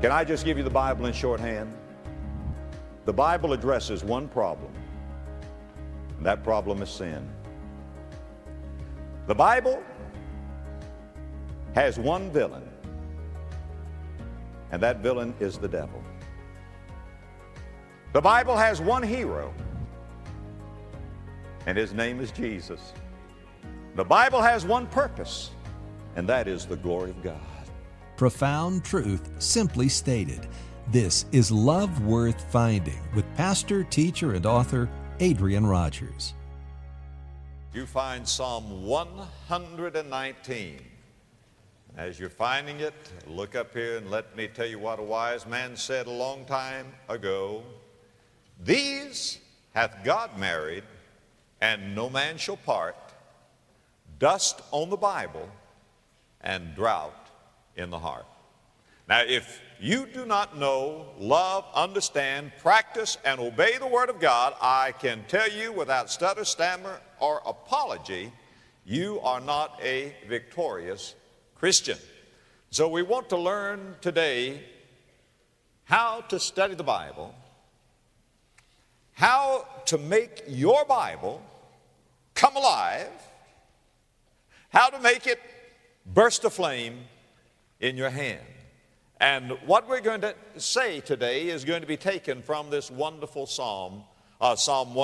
Can I just give you the Bible in shorthand? The Bible addresses one problem, and that problem is sin. The Bible has one villain, and that villain is the devil. The Bible has one hero, and his name is Jesus. The Bible has one purpose, and that is the glory of God. Profound truth simply stated. This is Love Worth Finding with pastor, teacher, and author Adrian Rogers. You find Psalm 119. As you're finding it, look up here and let me tell you what a wise man said a long time ago. These hath God married, and no man shall part. Dust on the Bible and drought in the heart. Now, if you do not know, love, understand, practice, and obey the Word of God, I can tell you without stutter, stammer, or apology, you are not a victorious Christian. So we want to learn today how to study the Bible, how to make your Bible come alive, how to make it burst aflame in your hand. And what we're going to say today is going to be taken from this wonderful psalm, Psalm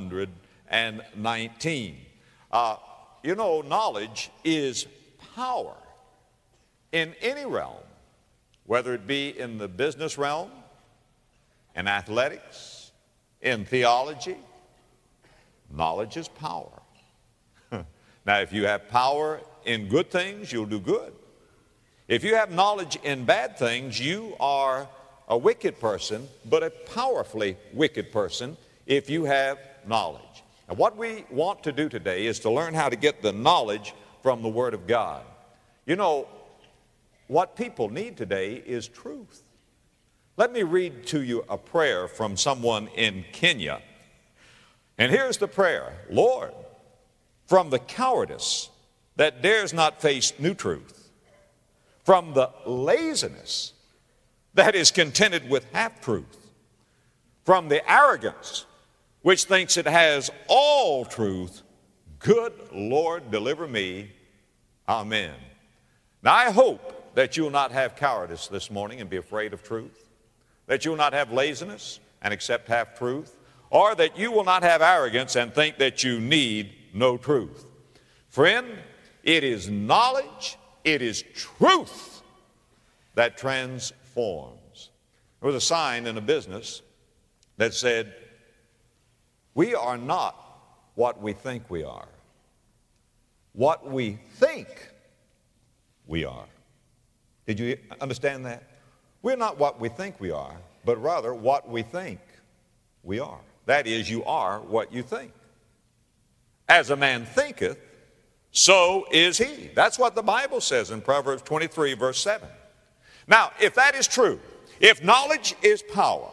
119. You know, knowledge is power in any realm, whether it be in the business realm, in athletics, in theology. Knowledge is power. Now, if you have power in good things, you'll do good. If you have knowledge in bad things, you are a wicked person, but a powerfully wicked person if you have knowledge. And what we want to do today is to learn how to get the knowledge from the Word of God. You know, what people need today is truth. Let me read to you a prayer from someone in Kenya. And here's the prayer. Lord, from the cowardice that dares not face new truth, from the laziness that is contented with half-truth, from the arrogance which thinks it has all truth, good Lord, deliver me. Amen. Now, I hope that you'll not have cowardice this morning and be afraid of truth, that you'll not have laziness and accept half-truth, or that you will not have arrogance and think that you need no truth. Friend, it is knowledge, it is truth that transforms. There was a sign in a business that said, we are not what we think we are. What we think we are. Did you understand that? We're not what we think we are, but rather what we think we are. That is, you are what you think. As a man thinketh, so is he. That's what the Bible says in Proverbs 23, verse 7. Now, if that is true, if knowledge is power,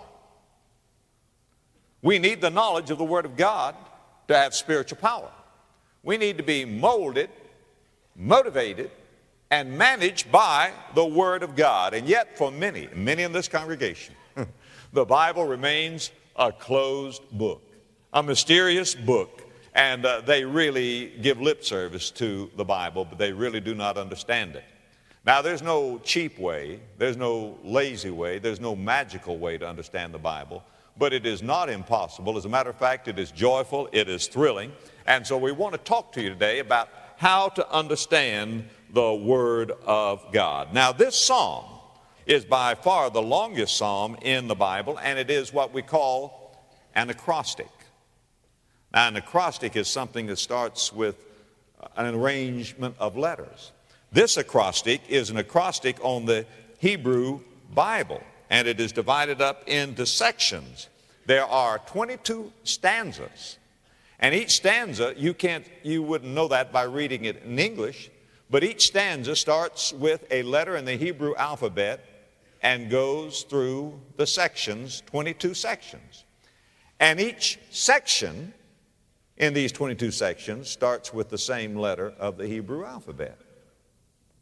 we need the knowledge of the Word of God to have spiritual power. We need to be molded, motivated, and managed by the Word of God. And yet, for many in this congregation, the Bible remains a closed book, a mysterious book. And they really give lip service to the Bible, but they really do not understand it. Now, there's no cheap way, there's no lazy way, there's no magical way to understand the Bible, but it is not impossible. As a matter of fact, it is joyful, it is thrilling. And so we want to talk to you today about how to understand the Word of God. Now, this psalm is by far the longest psalm in the Bible, and it is what we call an acrostic. Now, an acrostic is something that starts with an arrangement of letters. This acrostic is an acrostic on the Hebrew Bible, and it is divided up into sections. There are 22 stanzas, and each stanza, you wouldn't know that by reading it in English, but each stanza starts with a letter in the Hebrew alphabet and goes through the sections, 22 sections. And each section in these 22 sections starts with the same letter of the Hebrew alphabet.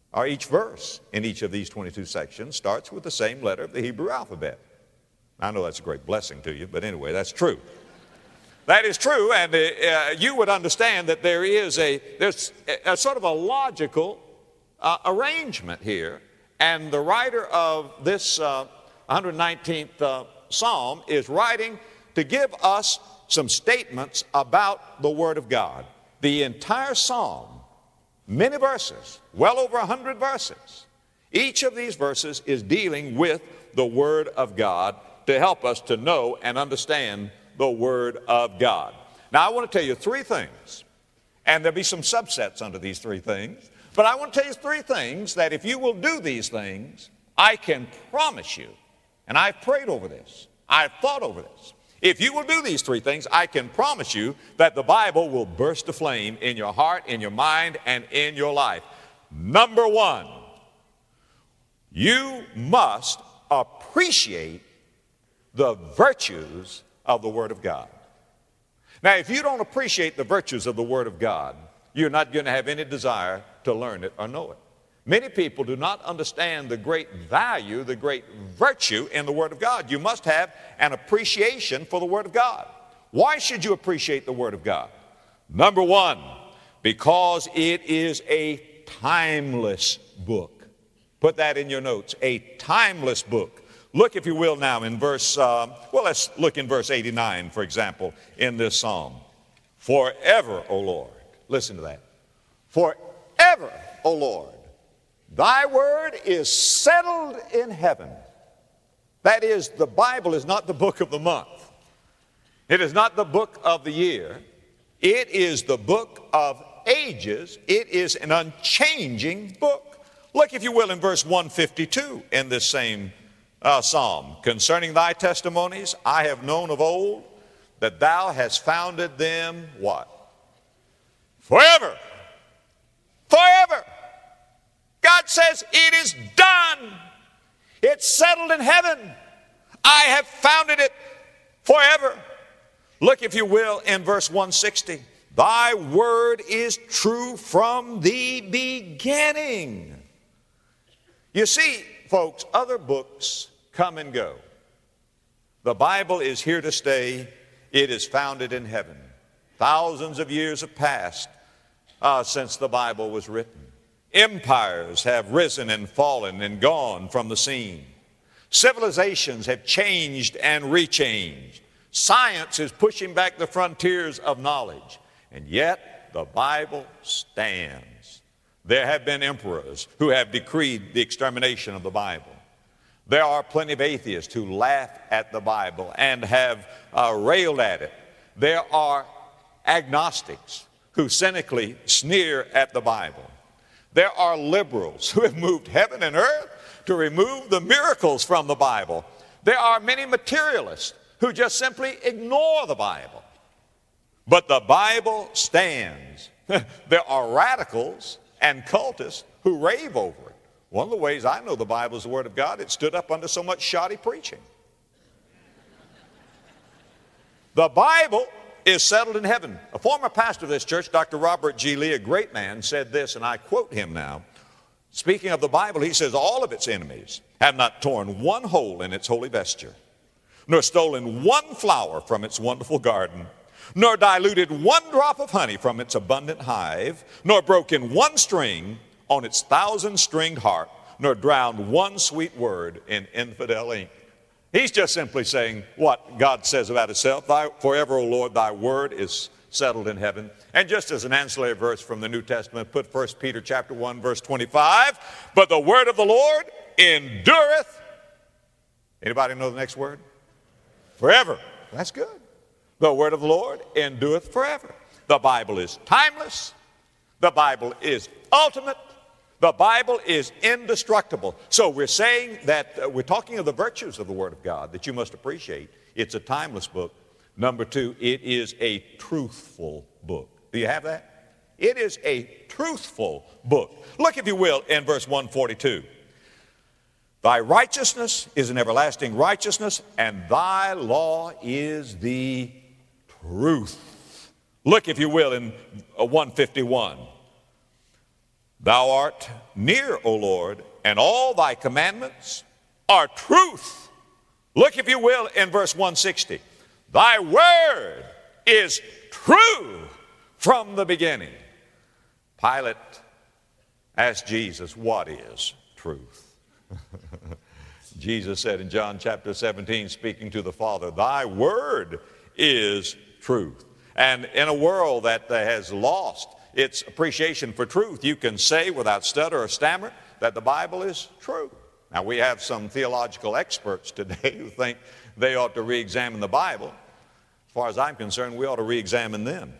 or each verse in each of these 22 sections starts with the same letter of the Hebrew alphabet. I know that's a great blessing to you, but anyway, that's true. That is true, and you would understand that there's a sort of a logical arrangement here, and the writer of this 119th Psalm is writing to give us some statements about the Word of God. The entire Psalm, many verses, well over 100 verses. Each of these verses is dealing with the Word of God to help us to know and understand the Word of God. Now, I want to tell you three things, and there'll be some subsets under these three things, but I want to tell you three things that if you will do these things, I can promise you, and I've prayed over this, I've thought over this, if you will do these three things, I can promise you that the Bible will burst aflame in your heart, in your mind, and in your life. Number one, you must appreciate the virtues of the Word of God. Now, if you don't appreciate the virtues of the Word of God, you're not going to have any desire to learn it or know it. Many people do not understand the great value, the great virtue in the Word of God. You must have an appreciation for the Word of God. Why should you appreciate the Word of God? Number one, because it is a timeless book. Put that in your notes, a timeless book. Look, if you will, now in let's look in verse 89, for example, in this psalm. Forever, O Lord. Listen to that. Forever, O Lord, thy word is settled in heaven. That is, the Bible is not the book of the month. It is not the book of the year. It is the book of ages. It is an unchanging book. Look, if you will, in verse 152 in this same psalm. Concerning thy testimonies, I have known of old that thou hast founded them, what? Forever. Forever. God says it is done. It's settled in heaven. I have founded it forever. Look, if you will, in verse 160. Thy word is true from the beginning. You see, folks, other books come and go. The Bible is here to stay. It is founded in heaven. Thousands of years have passed since the Bible was written. Empires have risen and fallen and gone from the scene. Civilizations have changed and rechanged. Science is pushing back the frontiers of knowledge. And yet, the Bible stands. There have been emperors who have decreed the extermination of the Bible. There are plenty of atheists who laugh at the Bible and have railed at it. There are agnostics who cynically sneer at the Bible. There are liberals who have moved heaven and earth to remove the miracles from the Bible. There are many materialists who just simply ignore the Bible. But the Bible stands. There are radicals and cultists who rave over it. One of the ways I know the Bible is the Word of God, it stood up under so much shoddy preaching. The Bible is settled in heaven. A former pastor of this church, Dr. Robert G. Lee, a great man, said this, and I quote him now. Speaking of the Bible, he says, all of its enemies have not torn one hole in its holy vesture, nor stolen one flower from its wonderful garden, nor diluted one drop of honey from its abundant hive, nor broken one string on its 1,000-stringed harp, nor drowned one sweet word in infidel ink. He's just simply saying what God says about himself. Forever, O Lord, thy word is settled in heaven. And just as an ancillary verse from the New Testament, put 1 Peter chapter 1, verse 25. But the word of the Lord endureth. Anybody know the next word? Forever. That's good. The word of the Lord endureth forever. The Bible is timeless. The Bible is ultimate. The Bible is indestructible. So we're saying that we're talking of the virtues of the Word of God that you must appreciate. It's a timeless book. Number two, it is a truthful book. Do you have that? It is a truthful book. Look, if you will, in verse 142. Thy righteousness is an everlasting righteousness, and thy law is the truth. Look, if you will, in 151. Thou art near, O Lord, and all thy commandments are truth. Look, if you will, in verse 160. Thy word is true from the beginning. Pilate asked Jesus, what is truth? Jesus said in John chapter 17, speaking to the Father, thy word is truth. And in a world that has lost its appreciation for truth, you can say without stutter or stammer that the Bible is true. Now, we have some theological experts today who think they ought to re-examine the Bible. As far as I'm concerned, we ought to re-examine them.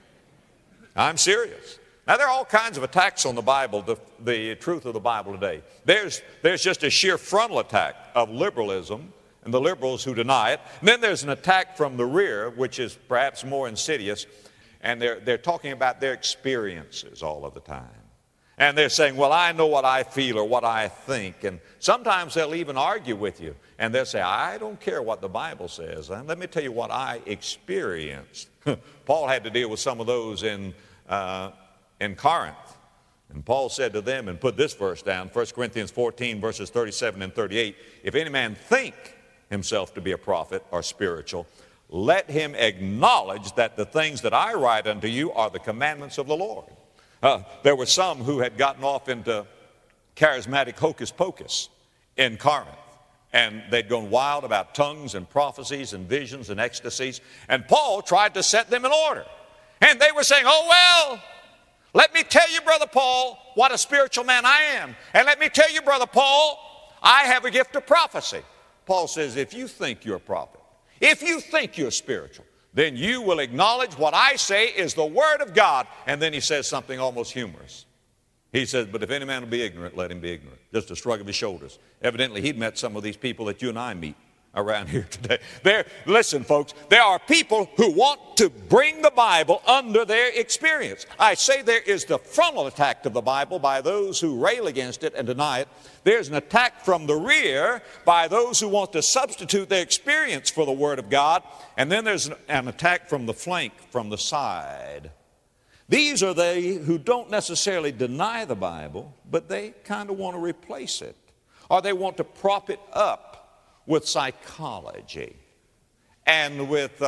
I'm serious. Now, there are all kinds of attacks on the Bible, the truth of the Bible today. There's just a sheer frontal attack of liberalism and the liberals who deny it. And then there's an attack from the rear, which is perhaps more insidious, and they're talking about their experiences all of the time. And they're saying, well, I know what I feel or what I think. And sometimes they'll even argue with you. And they'll say, I don't care what the Bible says. And let me tell you what I experienced. Paul had to deal with some of those in Corinth. And Paul said to them, and put this verse down, 1 Corinthians 14, verses 37 and 38, if any man think himself to be a prophet or spiritual, let him acknowledge that the things that I write unto you are the commandments of the Lord. There were some who had gotten off into charismatic hocus pocus in Corinth. And they'd gone wild about tongues and prophecies and visions and ecstasies. And Paul tried to set them in order. And they were saying, oh, well, let me tell you, Brother Paul, what a spiritual man I am. And let me tell you, Brother Paul, I have a gift of prophecy. Paul says, if you think you're a prophet, if you think you're spiritual, then you will acknowledge what I say is the Word of God. And then he says something almost humorous. He says, but if any man will be ignorant, let him be ignorant. Just a shrug of his shoulders. Evidently, he'd met some of these people that you and I meet around here today. Listen, folks, there are people who want to bring the Bible under their experience. I say there is the frontal attack of the Bible by those who rail against it and deny it. There's an attack from the rear by those who want to substitute their experience for the Word of God. And then there's an attack from the flank, from the side. These are they who don't necessarily deny the Bible, but they kind of want to replace it. Or they want to prop it up with psychology and with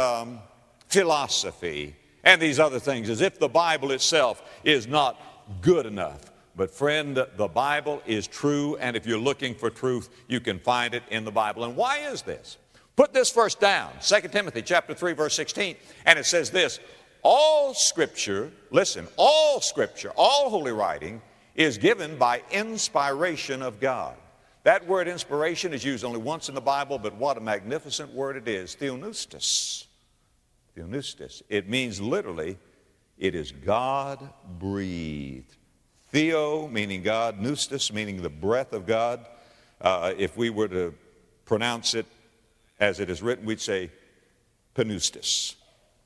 philosophy and these other things, as if the Bible itself is not good enough. But friend, the Bible is true, and if you're looking for truth, you can find it in the Bible. And why is this? Put this verse down, 2 Timothy chapter 3, verse 16, and it says this, all Scripture, listen, all Scripture, all holy writing is given by inspiration of God. That word inspiration is used only once in the Bible, but what a magnificent word it is, theopneustos. Theopneustos. It means literally, it is God-breathed. Theo meaning God, pneustos meaning the breath of God. If we were to pronounce it as it is written, we'd say pneustos.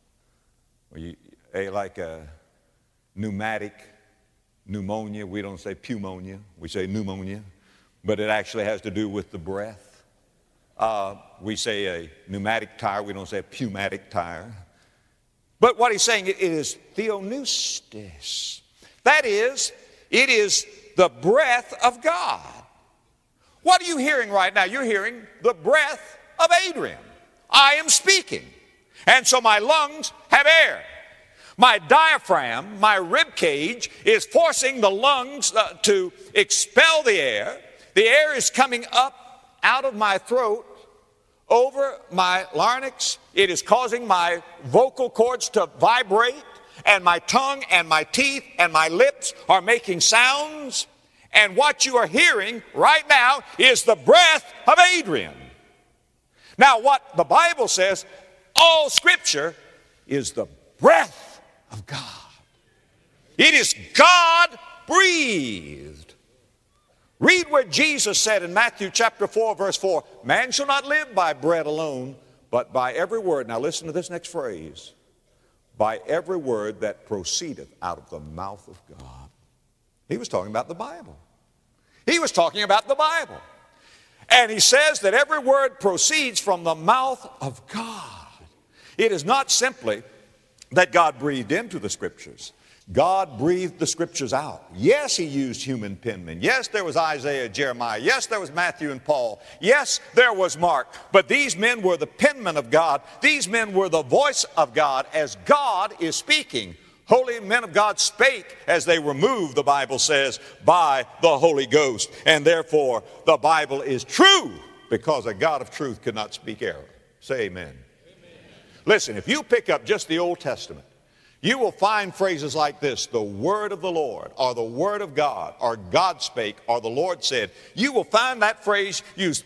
Like a pneumatic pneumonia, we don't say pneumonia, we say pneumonia. But it actually has to do with the breath. We say a pneumatic tire. We don't say a pneumatic tire. But what he's saying, it is theopneustos. That is, it is the breath of God. What are you hearing right now? You're hearing the breath of Adrian. I am speaking. And so my lungs have air. My diaphragm, my rib cage, is forcing the lungs to expel the air. The air is coming up out of my throat over my larynx. It is causing my vocal cords to vibrate, and my tongue and my teeth and my lips are making sounds. And what you are hearing right now is the breath of Adrian. Now, what the Bible says, all Scripture is the breath of God. It is God-breathed. Read what Jesus said in Matthew chapter 4, verse 4. Man shall not live by bread alone, but by every word. Now listen to this next phrase. By every word that proceedeth out of the mouth of God. He was talking about the Bible. He was talking about the Bible. And he says that every word proceeds from the mouth of God. It is not simply that God breathed into the Scriptures. God breathed the scriptures out. Yes, he used human penmen. Yes, there was Isaiah, Jeremiah. Yes, there was Matthew and Paul. Yes, there was Mark. But these men were the penmen of God. These men were the voice of God as God is speaking. Holy men of God spake as they were moved, the Bible says, by the Holy Ghost. And therefore, the Bible is true because a God of truth could not speak error. Say amen. Amen. Listen, if you pick up just the Old Testament, you will find phrases like this, the word of the Lord, or the word of God, or God spake, or the Lord said. You will find that phrase used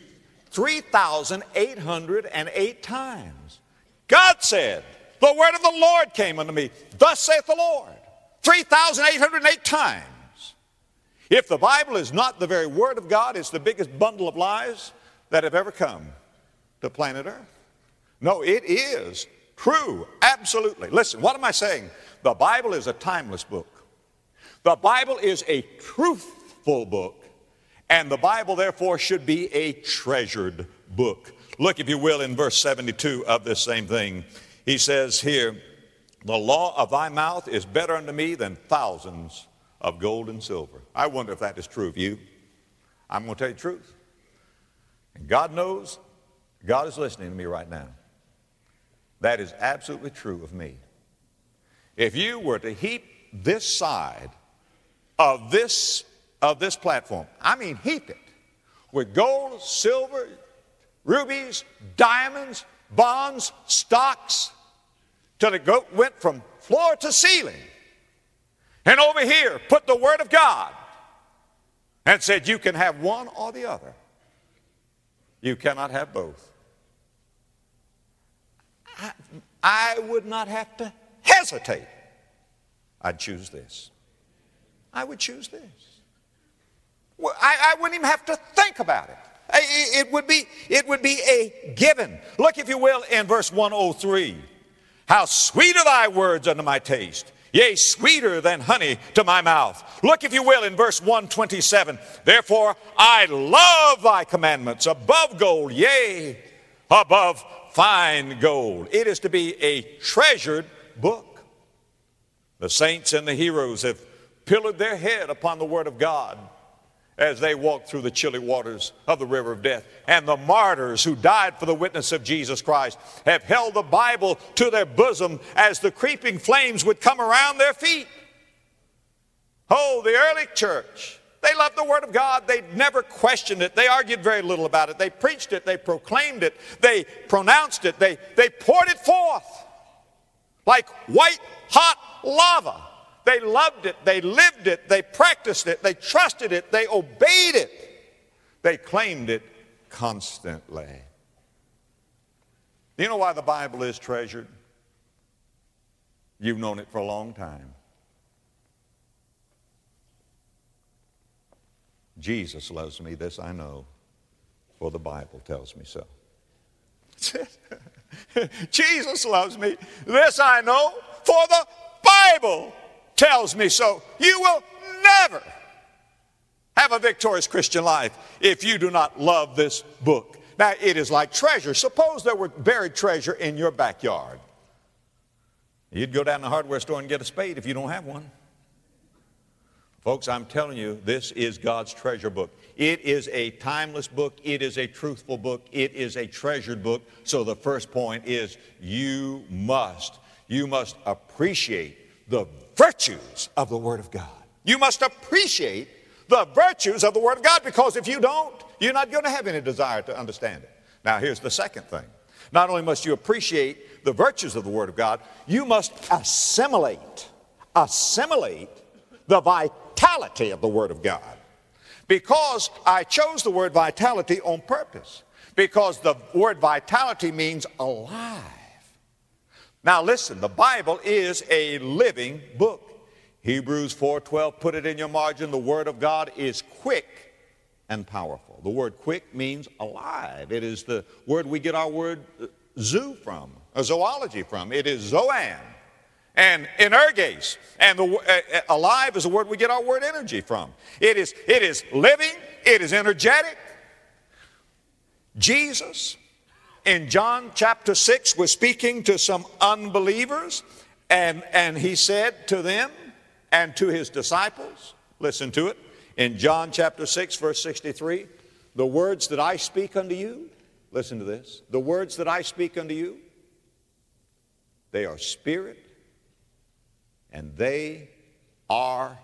3,808 times. God said, the word of the Lord came unto me. Thus saith the Lord. 3,808 times. If the Bible is not the very word of God, it's the biggest bundle of lies that have ever come to planet Earth. No, it is true, absolutely. Listen, what am I saying? The Bible is a timeless book. The Bible is a truthful book. And the Bible, therefore, should be a treasured book. Look, if you will, in verse 72 of this same thing. He says here, the law of thy mouth is better unto me than thousands of gold and silver. I wonder if that is true of you. I'm going to tell you the truth. And God knows, God is listening to me right now. That is absolutely true of me. If you were to heap this side of this platform, I mean heap it, with gold, silver, rubies, diamonds, bonds, stocks, till it went from floor to ceiling, and over here put the Word of God and said you can have one or the other. You cannot have both. I would not have to hesitate. I'd choose this. I would choose this. Well, I wouldn't even have to think about it. It would be a given. Look, if you will, in verse 103. How sweet are thy words unto my taste, yea, sweeter than honey to my mouth. Look, if you will, in verse 127. Therefore I love thy commandments above gold, yea, above fine gold. It is to be a treasured book. The saints and the heroes have pillowed their head upon the Word of God as they walked through the chilly waters of the river of death. And the martyrs who died for the witness of Jesus Christ have held the Bible to their bosom as the creeping flames would come around their feet. Oh, the early church, they loved the Word of God. They never questioned it. They argued very little about it. They preached it. They proclaimed it. They pronounced it. They poured it forth like white hot lava. They loved it. They lived it. They practiced it. They trusted it. They obeyed it. They claimed it constantly. Do you know why the Bible is treasured? You've known it for a long time. Jesus loves me, this I know, for the Bible tells me so. Jesus loves me, this I know, for the Bible tells me so. You will never have a victorious Christian life if you do not love this book. Now, it is like treasure. Suppose there were buried treasure in your backyard. You'd go down to the hardware store and get a spade if you don't have one. Folks, I'm telling you, this is God's treasure book. It is a timeless book. It is a truthful book. It is a treasured book. So the first point is you must appreciate the virtues of the Word of God. You must appreciate the virtues of the Word of God, because if you don't, you're not going to have any desire to understand it. Now, here's the second thing. Not only must you appreciate the virtues of the Word of God, you must assimilate the vitality of the Word of God. Because I chose the word vitality on purpose, because the word vitality means alive. Now listen, the Bible is a living book. Hebrews 4:12, put it in your margin, the Word of God is quick and powerful. The word quick means alive. It is the word we get our word zoo from, zoology from. It is zoan and energes. And alive is a word we get our word energy from. It is living. It is energetic. Jesus, in John chapter 6, was speaking to some unbelievers, and he said to them, and to his disciples, listen to it, in John chapter 6, verse 63, the words that I speak unto you, listen to this, the words that I speak unto you, they are spirit and they are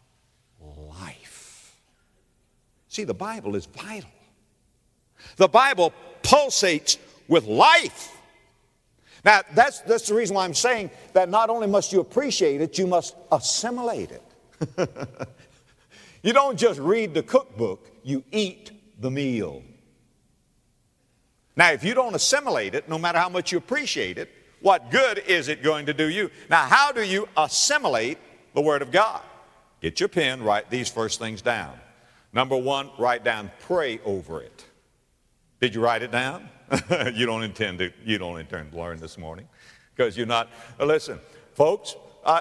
life. See, the Bible is vital. The Bible pulsates with life. Now, that's the reason why I'm saying that not only must you appreciate it, you must assimilate it. You don't just read the cookbook, you eat the meal. Now, if you don't assimilate it, no matter how much you appreciate it, what good is it going to do you? Now, how do you assimilate the Word of God? Get your pen, write these first things down. Number one, write down, pray over it. Did you write it down? You don't intend to learn this morning because you're not. Listen, folks,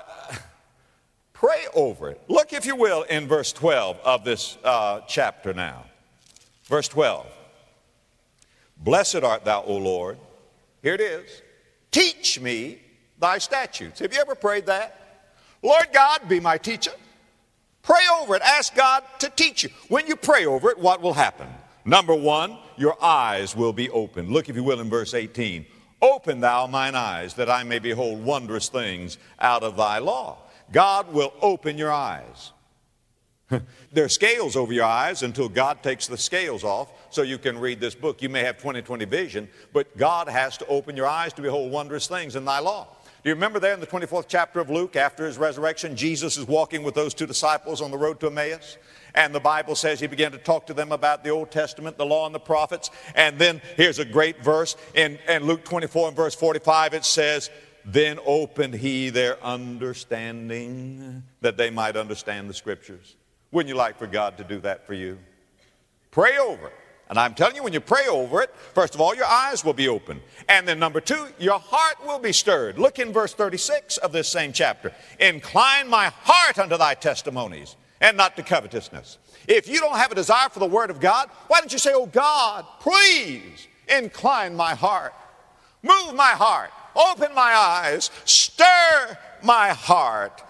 pray over it. Look, if you will, in verse 12 of this chapter now. Verse 12. Blessed art thou, O Lord. Here it is. Teach me thy statutes. Have you ever prayed that? Lord God, be my teacher. Pray over it. Ask God to teach you. When you pray over it, what will happen? Number one, your eyes will be opened. Look, if you will, in verse 18. Open thou mine eyes, that I may behold wondrous things out of thy law. God will open your eyes. There are scales over your eyes until God takes the scales off so you can read this book. You may have 20/20 vision, but God has to open your eyes to behold wondrous things in thy law. Do you remember there in the 24th chapter of Luke, after his resurrection, Jesus is walking with those two disciples on the road to Emmaus? And the Bible says he began to talk to them about the Old Testament, the law and the prophets. And then here's a great verse in Luke 24 and verse 45. It says, then opened he their understanding that they might understand the Scriptures. Wouldn't you like for God to do that for you? Pray over it. And I'm telling you, when you pray over it, first of all, your eyes will be open. And then number two, your heart will be stirred. Look in verse 36 of this same chapter. Incline my heart unto thy testimonies, and not to covetousness. If you don't have a desire for the Word of God, why don't you say, oh God, please incline my heart. Move my heart. Open my eyes. Stir my heart.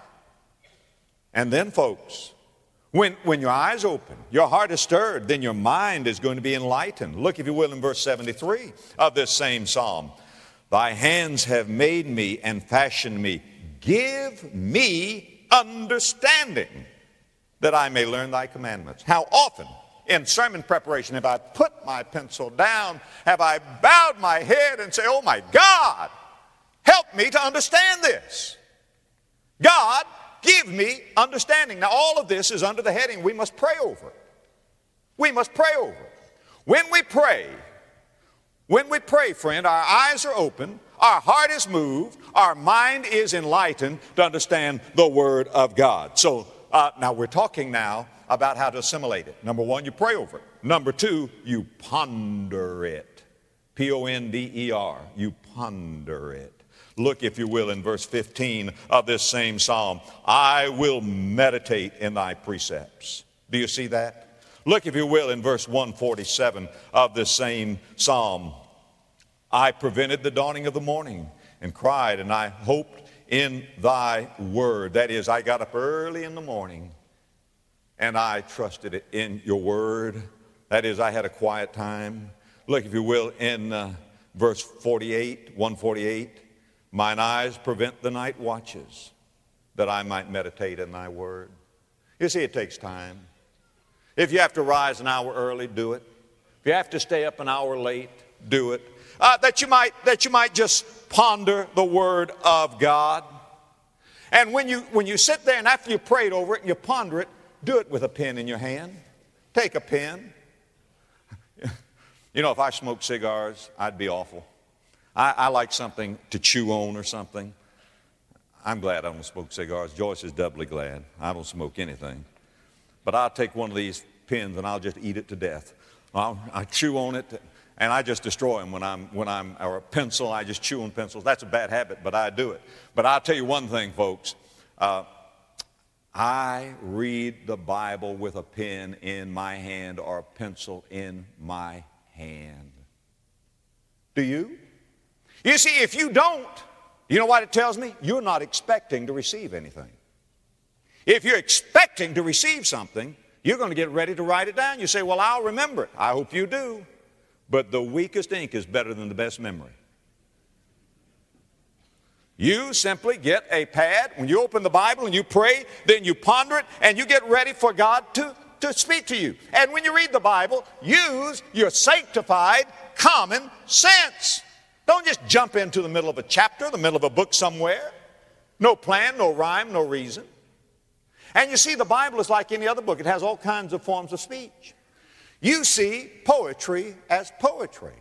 And then, folks, when your eyes open, your heart is stirred, then your mind is going to be enlightened. Look, if you will, in verse 73 of this same psalm. Thy hands have made me and fashioned me. Give me understanding, that I may learn thy commandments. How often in sermon preparation have I put my pencil down, have I bowed my head and say, oh my God, help me to understand this. God, give me understanding. Now all of this is under the heading, we must pray over it. We must pray over it. When we pray, friend, our eyes are open, our heart is moved, our mind is enlightened to understand the Word of God. So now we're talking now about how to assimilate it. Number one, you pray over it. Number two, you ponder it. P-O-N-D-E-R. You ponder it. Look, if you will, in verse 15 of this same psalm. I will meditate in thy precepts. Do you see that? Look, if you will, in verse 147 of this same psalm. I prevented the dawning of the morning and cried, and I hoped in thy word. That is, I got up early in the morning and I trusted it in your word. That is, I had a quiet time. Look, if you will, in verse 48, 148. Mine eyes prevent the night watches, that I might meditate in thy word. You see, it takes time. If you have to rise an hour early, do it. If you have to stay up an hour late, do it. That you might just ponder the Word of God. And when you sit there and after you prayed over it and you ponder it, do it with a pen in your hand. Take a pen. You know, if I smoked cigars, I'd be awful. I like something to chew on or something. I'm glad I don't smoke cigars. Joyce is doubly glad. I don't smoke anything. But I'll take one of these pens and I'll just eat it to death. I chew on it. And I just destroy them or a pencil, I just chew on pencils. That's a bad habit, but I do it. But I'll tell you one thing, folks. I read the Bible with a pen in my hand or a pencil in my hand. Do you? You see, if you don't, you know what it tells me? You're not expecting to receive anything. If you're expecting to receive something, you're going to get ready to write it down. You say, well, I'll remember it. I hope you do. But the weakest ink is better than the best memory. You simply get a pad. When you open the Bible and you pray, then you ponder it, and you get ready for God to speak to you. And when you read the Bible, use your sanctified common sense. Don't just jump into the middle of a chapter, the middle of a book somewhere. No plan, no rhyme, no reason. And you see, the Bible is like any other book. It has all kinds of forms of speech. You see poetry as poetry.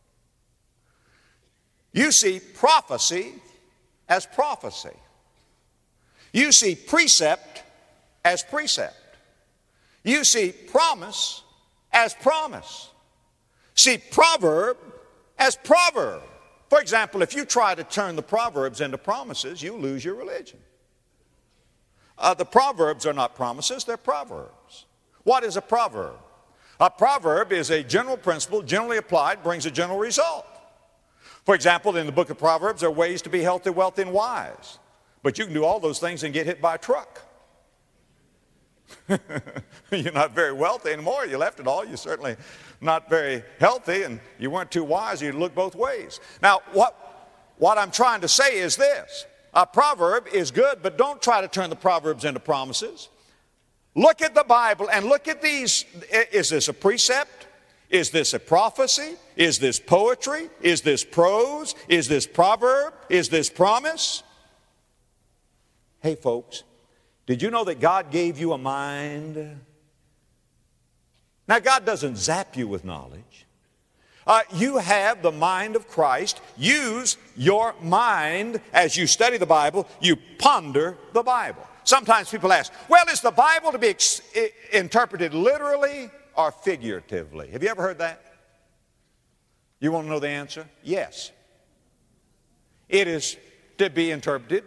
You see prophecy as prophecy. You see precept as precept. You see promise as promise. See proverb as proverb. For example, if you try to turn the Proverbs into promises, you lose your religion. The Proverbs are not promises, they're proverbs. What is a proverb? A proverb is a general principle, generally applied, brings a general result. For example, in the book of Proverbs, there are ways to be healthy, wealthy, and wise. But you can do all those things and get hit by a truck. You're not very wealthy anymore. You left it all. You're certainly not very healthy, and you weren't too wise. You'd look both ways. Now, what I'm trying to say is this. A proverb is good, but don't try to turn the Proverbs into promises. Look at the Bible and look at these. Is this a precept? Is this a prophecy? Is this poetry? Is this prose? Is this proverb? Is this promise? Hey, folks, did you know that God gave you a mind? Now, God doesn't zap you with knowledge. You have the mind of Christ. Use your mind as you study the Bible. You ponder the Bible. Sometimes people ask, well, is the Bible to be interpreted literally or figuratively? Have you ever heard that? You want to know the answer? Yes. It is to be interpreted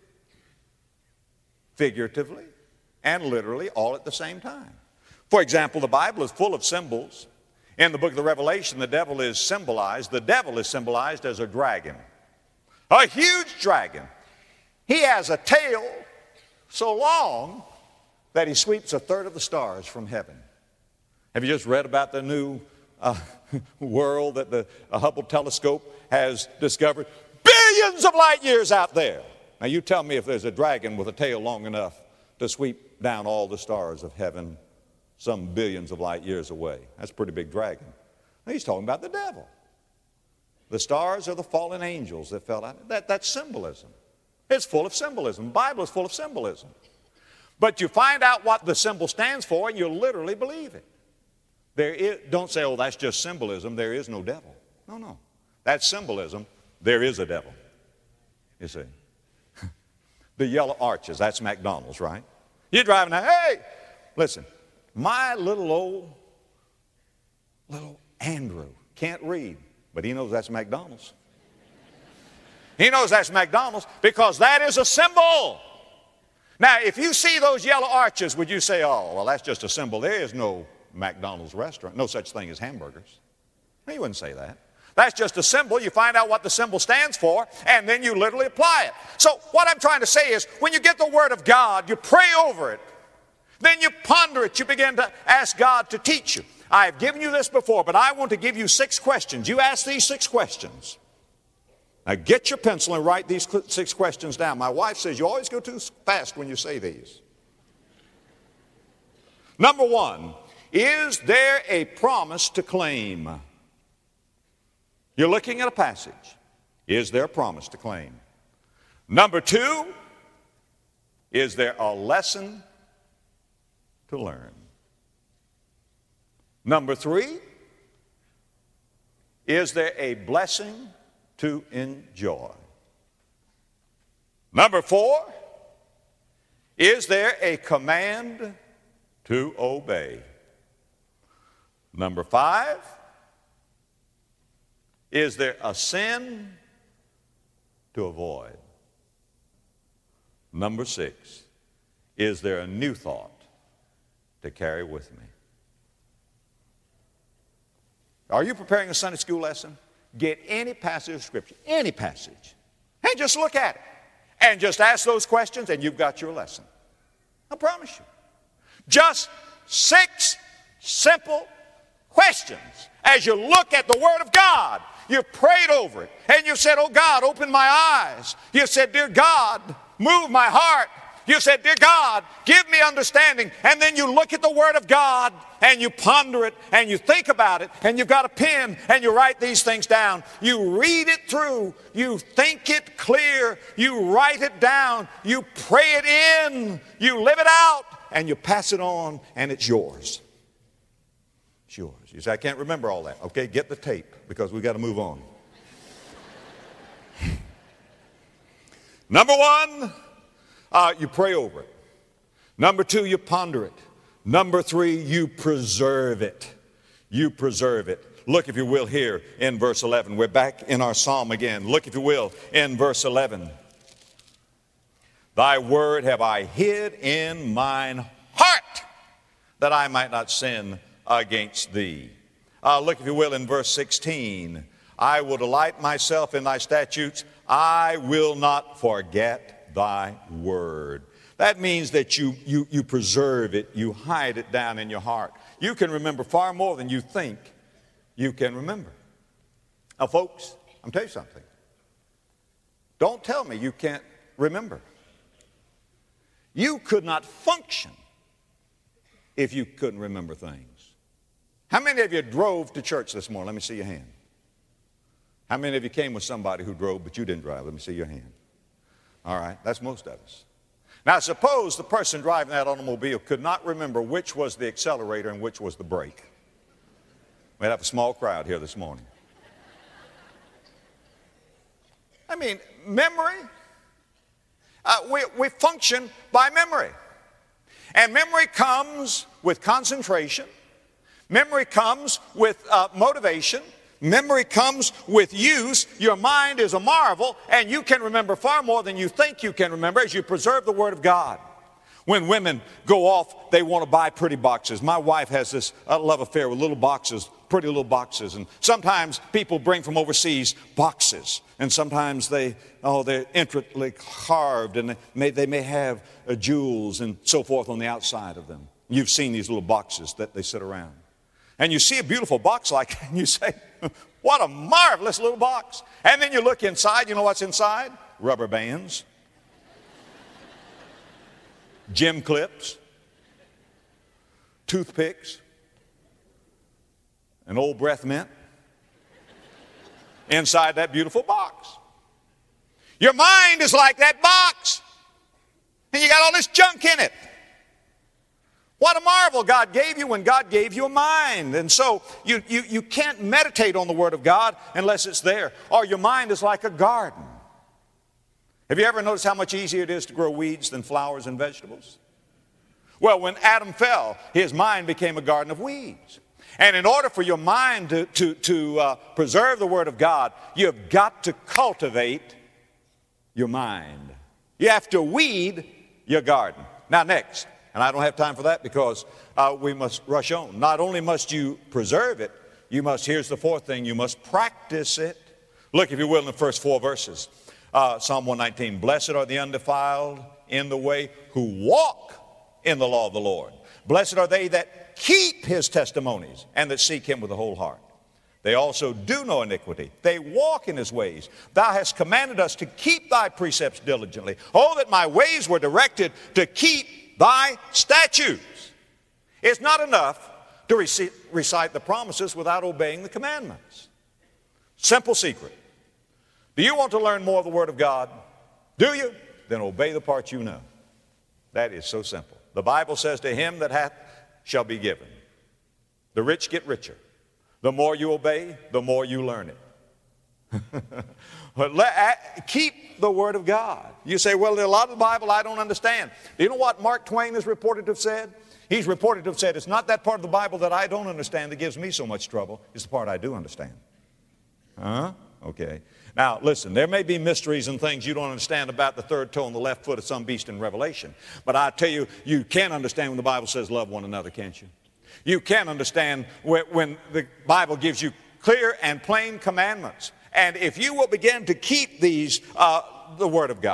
figuratively and literally all at the same time. For example, the Bible is full of symbols. In the book of the Revelation, the devil is symbolized. The devil is symbolized as a dragon, a huge dragon. He has a tail so long that he sweeps a third of the stars from heaven. Have you just read about the new world that the Hubble telescope has discovered? Billions of light years out there. Now you tell me if there's a dragon with a tail long enough to sweep down all the stars of heaven some billions of light years away. That's a pretty big dragon. Now he's talking about the devil. The stars are the fallen angels that fell out. That's symbolism. It's full of symbolism. The Bible is full of symbolism. But you find out what the symbol stands for and you literally believe it. Don't say, oh, that's just symbolism. There is no devil. No. That's symbolism. There is a devil. You see. The yellow arches, that's McDonald's, right? You're driving now, hey, listen, my little Andrew can't read, but he knows that's McDonald's. He knows that's McDonald's because that is a symbol. Now, if you see those yellow arches, would you say, oh, well, that's just a symbol. There is no McDonald's restaurant, no such thing as hamburgers. No, you wouldn't say that. That's just a symbol. You find out what the symbol stands for, and then you literally apply it. So what I'm trying to say is, when you get the Word of God, you pray over it. Then you ponder it. You begin to ask God to teach you. I have given you this before, but I want to give you 6 questions. You ask these 6 questions. Now get your pencil and write these 6 questions down. My wife says you always go too fast when you say these. Number 1, is there a promise to claim? You're looking at a passage. Is there a promise to claim? Number 2, is there a lesson to learn? Number 3, is there a blessing to enjoy? Number 4, is there a command to obey? Number 5, is there a sin to avoid? Number 6, is there a new thought to carry with me? Are you preparing a Sunday school lesson? Get any passage of Scripture, any passage, and just look at it. And just ask those questions and you've got your lesson. I promise you. Just 6 simple questions. As you look at the Word of God, you've prayed over it, and you've said, oh God, open my eyes. You've said, dear God, move my heart. You said, dear God, give me understanding. And then you look at the Word of God and you ponder it and you think about it, and you've got a pen and you write these things down. You read it through. You think it clear. You write it down. You pray it in. You live it out, and you pass it on, and it's yours. It's yours. You say, I can't remember all that. Okay, get the tape, because we've got to move on. Number 1, you pray over it. Number 2, you ponder it. Number 3, you preserve it. You preserve it. Look, if you will, here in verse 11. We're back in our psalm again. Look, if you will, in verse 11. Thy word have I hid in mine heart, that I might not sin against thee. Look, if you will, in verse 16. I will delight myself in thy statutes. I will not forget thy word. That means that you preserve it. You hide it down in your heart. You can remember far more than you think you can remember. Now, folks, I'm telling you something. Don't tell me you can't remember. You could not function if you couldn't remember things. How many of you drove to church this morning? Let me see your hand. How many of you came with somebody who drove but you didn't drive? Let me see your hand. All right, that's most of us. Now, suppose the person driving that automobile could not remember which was the accelerator and which was the brake. We'd have a small crowd here this morning. I mean, memory. We function by memory. And memory comes with concentration. Memory comes with motivation. Memory comes with use. Your mind is a marvel, and you can remember far more than you think you can remember as you preserve the Word of God. When women go off, they want to buy pretty boxes. My wife has this love affair with little boxes, pretty little boxes. And sometimes people bring from overseas boxes. And sometimes they're intricately carved, and they may have jewels and so forth on the outside of them. You've seen these little boxes that they sit around. And you see a beautiful box like that, and you say, what a marvelous little box. And then you look inside. You know what's inside? Rubber bands, gem clips, toothpicks, and old breath mint inside that beautiful box. Your mind is like that box, and you got all this junk in it. What a marvel God gave you when God gave you a mind. And so you can't meditate on the Word of God unless it's there. Or your mind is like a garden. Have you ever noticed how much easier it is to grow weeds than flowers and vegetables? Well, when Adam fell, his mind became a garden of weeds. And in order for your mind to preserve the Word of God, you've got to cultivate your mind. You have to weed your garden. Now, next. And I don't have time for that because we must rush on. Not only must you preserve it, you must, here's the 4th thing, you must practice it. Look, if you will, in the first 4 verses. Psalm 119, blessed are the undefiled in the way who walk in the law of the Lord. Blessed are they that keep his testimonies and that seek him with the whole heart. They also do no iniquity. They walk in his ways. Thou hast commanded us to keep thy precepts diligently. Oh, that my ways were directed to keep thy statutes. It's not enough to recite the promises without obeying the commandments. Simple secret. Do you want to learn more of the Word of God? Do you? Then obey the part you know. That is so simple. The Bible says, to him that hath shall be given. The rich get richer. The more you obey, the more you learn it. But keep the Word of God. You say, well, there's a lot of the Bible I don't understand. Do you know what Mark Twain is reported to have said? He's reported to have said, it's not that part of the Bible that I don't understand that gives me so much trouble. It's the part I do understand. Huh? Okay. Now, listen, there may be mysteries and things you don't understand about the 3rd toe on the left foot of some beast in Revelation. But I tell you, you can understand when the Bible says love one another, can't you? You can understand when the Bible gives you clear and plain commandments. And if you will begin to keep these, the Word of God,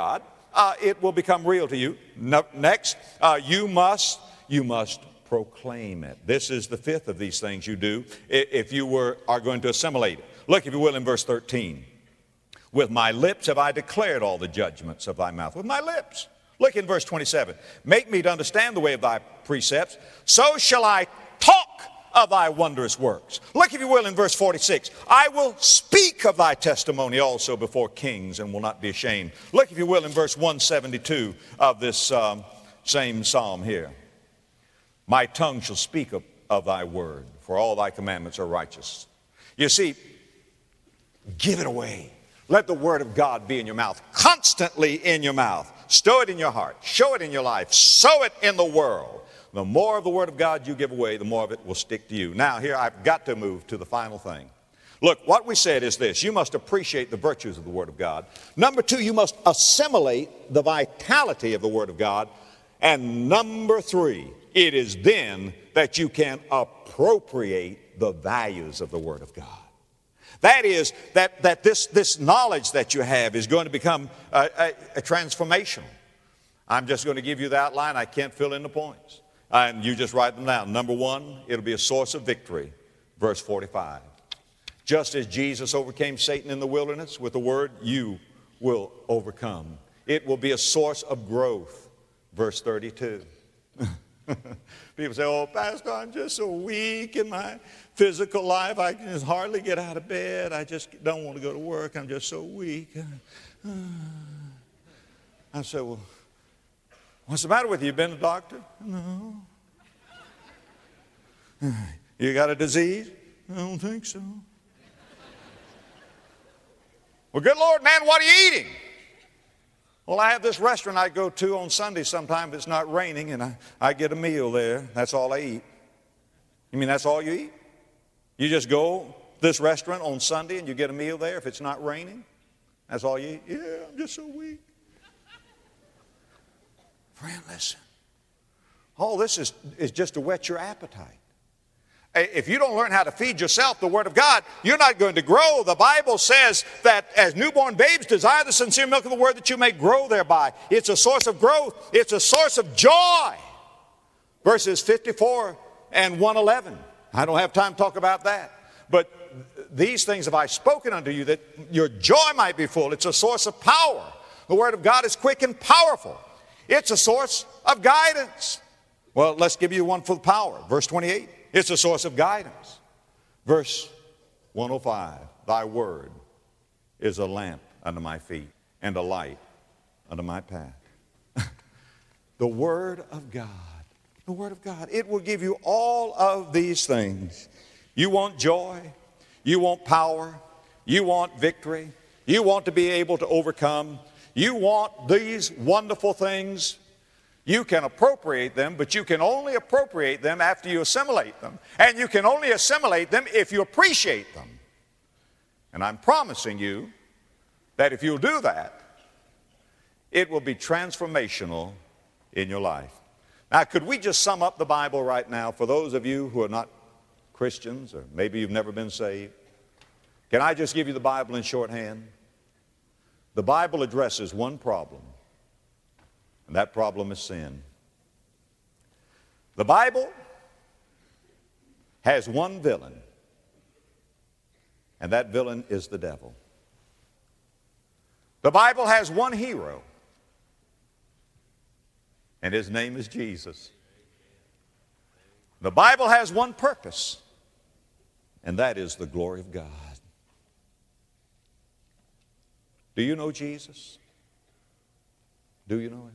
it will become real to you. Next, you must proclaim it. This is the fifth of these things you do if you are going to assimilate it. Look, if you will, in verse 13. With my lips have I declared all the judgments of thy mouth. With my lips. Look in verse 27. Make me to understand the way of thy precepts, so shall I talk of thy wondrous works. Look, if you will, in verse 46. I will speak of thy testimony also before kings and will not be ashamed. Look, if you will, in verse 172 of this same psalm here. My tongue shall speak of thy word, for all thy commandments are righteous. You see, give it away. Let the word of God be in your mouth, constantly in your mouth. Stow it in your heart. Show it in your life. Sow it in the world. The more of the word of God you give away, the more of it will stick to you. Now, here I've got to move to the final thing. Look, what we said is this. You must appreciate the virtues of the word of God. Number two, you must assimilate the vitality of the word of God. And number three, it is then that you can appropriate the values of the word of God. That is, that this knowledge that you have is going to become a transformational. I'm just going to give you the outline. I can't fill in the points. And you just write them down. Number one, it'll be a source of victory. Verse 45. Just as Jesus overcame Satan in the wilderness with the word, you will overcome. It will be a source of growth. Verse 32. People say, oh, Pastor, I'm just so weak in my physical life. I can just hardly get out of bed. I just don't want to go to work. I'm just so weak. I said, well, what's the matter with you? You been to the doctor? No. You got a disease? I don't think so. Well, good Lord, man, what are you eating? Well, I have this restaurant I go to on Sunday sometime if it's not raining, and I get a meal there. That's all I eat. You mean that's all you eat? You just go to this restaurant on Sunday and you get a meal there if it's not raining? That's all you eat? Yeah, I'm just so weak. Friend, listen. All this is just to whet your appetite. If you don't learn how to feed yourself the Word of God, you're not going to grow. The Bible says that as newborn babes desire the sincere milk of the Word that you may grow thereby. It's a source of growth. It's a source of joy. Verses 54 and 111. I don't have time to talk about that. But these things have I spoken unto you that your joy might be full. It's a source of power. The Word of God is quick and powerful. It's a source of guidance. Well, let's give you one for the power. Verse 28. It's a source of guidance. Verse 105, thy word is a lamp unto my feet and a light unto my path. The word of God, the word of God, it will give you all of these things. You want joy, you want power, you want victory, you want to be able to overcome, you want these wonderful things. You can appropriate them, but you can only appropriate them after you assimilate them. And you can only assimilate them if you appreciate them. And I'm promising you that if you'll do that, it will be transformational in your life. Now, could we just sum up the Bible right now for those of you who are not Christians or maybe you've never been saved? Can I just give you the Bible in shorthand? The Bible addresses one problem. And that problem is sin. The Bible has one villain, and that villain is the devil. The Bible has one hero, and his name is Jesus. The Bible has one purpose, and that is the glory of God. Do you know Jesus? Do you know him?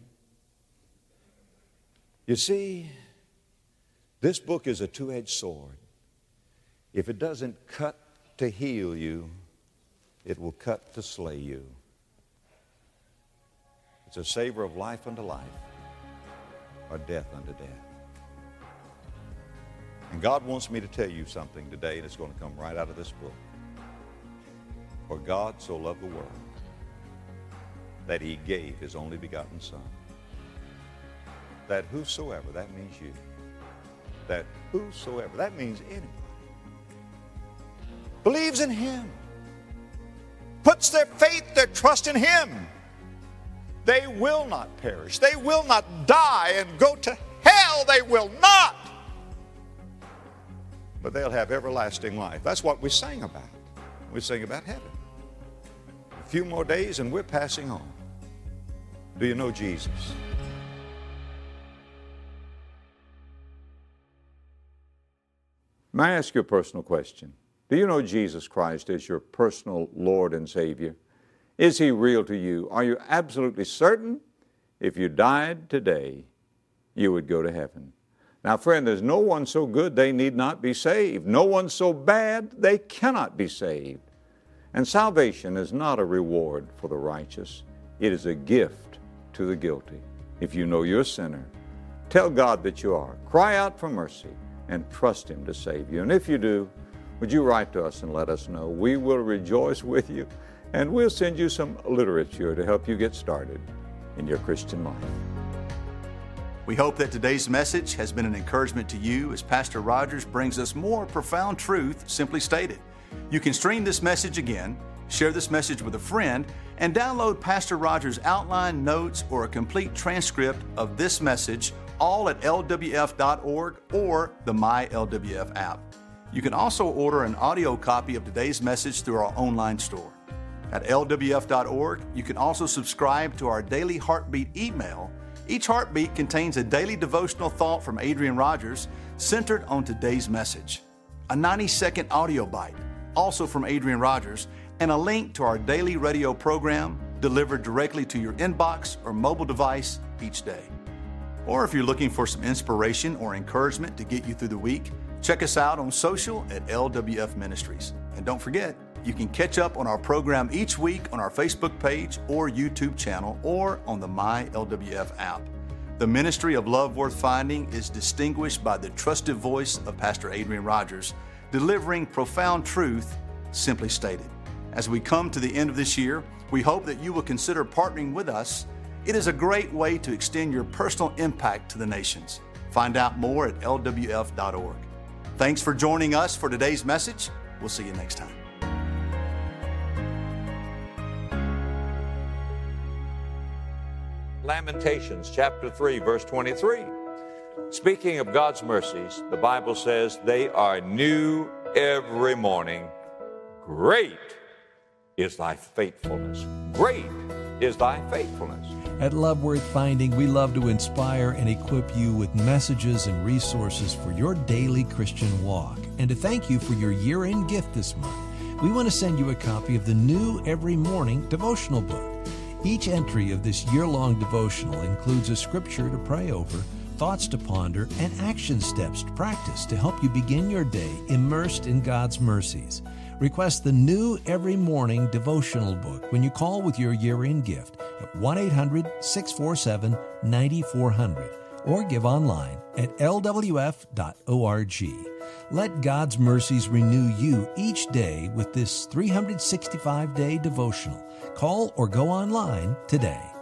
You see, this book is a two-edged sword. If it doesn't cut to heal you, it will cut to slay you. It's a savor of life unto life or death unto death. And God wants me to tell you something today, and it's going to come right out of this book. For God so loved the world that he gave his only begotten Son, that whosoever, that means you, that whosoever, that means anybody, believes in him, puts their faith, their trust in him, They will not perish. They will not die and go to hell. They will not. But they'll have everlasting life. That's what we sang about. We sing about heaven. A few more days and we're passing on. Do you know Jesus? May I ask you a personal question? Do you know Jesus Christ as your personal Lord and Savior? Is He real to you? Are you absolutely certain if you died today, you would go to heaven? Now, friend, there's no one so good they need not be saved. No one so bad they cannot be saved. And salvation is not a reward for the righteous. It is a gift to the guilty. If you know you're a sinner, tell God that you are. Cry out for mercy and trust Him to save you. And if you do, would you write to us and let us know? We will rejoice with you, and we'll send you some literature to help you get started in your Christian life. We hope that today's message has been an encouragement to you as Pastor Rogers brings us more profound truth simply stated. You can stream this message again, share this message with a friend, and download Pastor Rogers' outline, notes, or a complete transcript of this message all at lwf.org or the MyLWF app. You can also order an audio copy of today's message through our online store. At lwf.org, you can also subscribe to our Daily Heartbeat email. Each heartbeat contains a daily devotional thought from Adrian Rogers centered on today's message, a 90-second audio bite, also from Adrian Rogers, and a link to our daily radio program delivered directly to your inbox or mobile device each day. Or if you're looking for some inspiration or encouragement to get you through the week, check us out on social at LWF Ministries. And don't forget, you can catch up on our program each week on our Facebook page or YouTube channel or on the MyLWF app. The ministry of Love Worth Finding is distinguished by the trusted voice of Pastor Adrian Rogers, delivering profound truth simply stated. As we come to the end of this year, we hope that you will consider partnering with us. It is a great way to extend your personal impact to the nations. Find out more at lwf.org. Thanks for joining us for today's message. We'll see you next time. Lamentations chapter 3, verse 23. Speaking of God's mercies, the Bible says they are new every morning. Great is thy faithfulness. Great is thy faithfulness. At Love Worth Finding, we love to inspire and equip you with messages and resources for your daily Christian walk. And to thank you for your year-end gift this month, we want to send you a copy of the new Every Morning devotional book. Each entry of this year-long devotional includes a scripture to pray over, thoughts to ponder, and action steps to practice to help you begin your day immersed in God's mercies. Request the new Every Morning devotional book when you call with your year-end gift at 1-800-647-9400 or give online at lwf.org. Let God's mercies renew you each day with this 365-day devotional. Call or go online today.